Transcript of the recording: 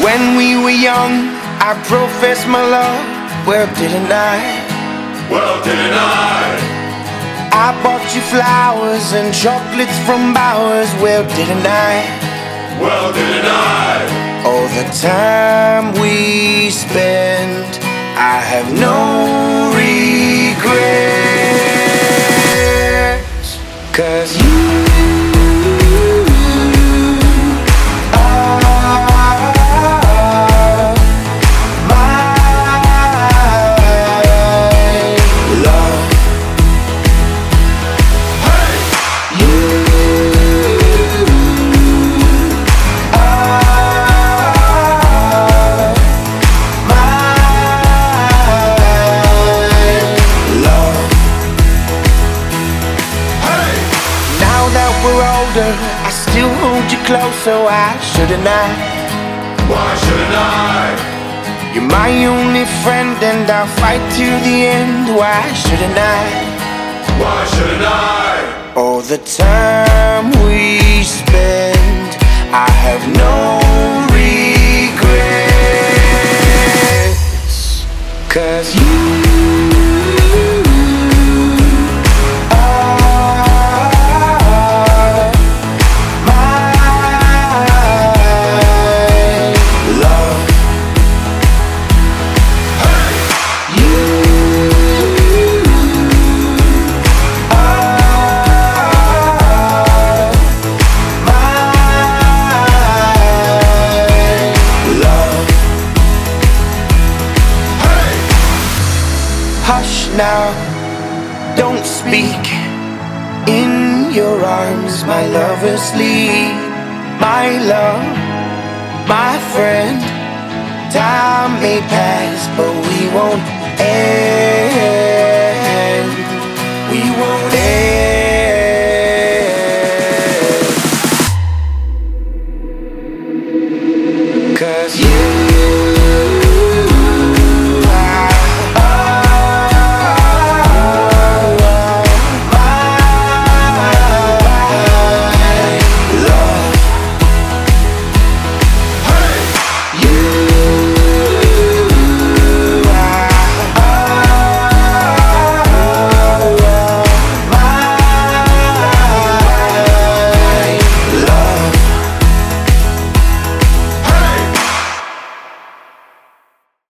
When we were young, I professed my love. Well, didn't I? Well, didn't I? I bought you flowers and chocolates from Bowers. Well, didn't I? Well, didn't I? All the time we spent, I have no regrets. 'Cause you I still hold you close, so why shouldn't I? Why shouldn't I? You're my only friend and I'll fight to the end. Why shouldn't I? Why shouldn't I? All the time we spend, I have no regrets. 'Cause you hush now, don't speak. In your arms, my lover sleep. My love, my friend. Time may pass, but we won't end. We won't end. 'Cause you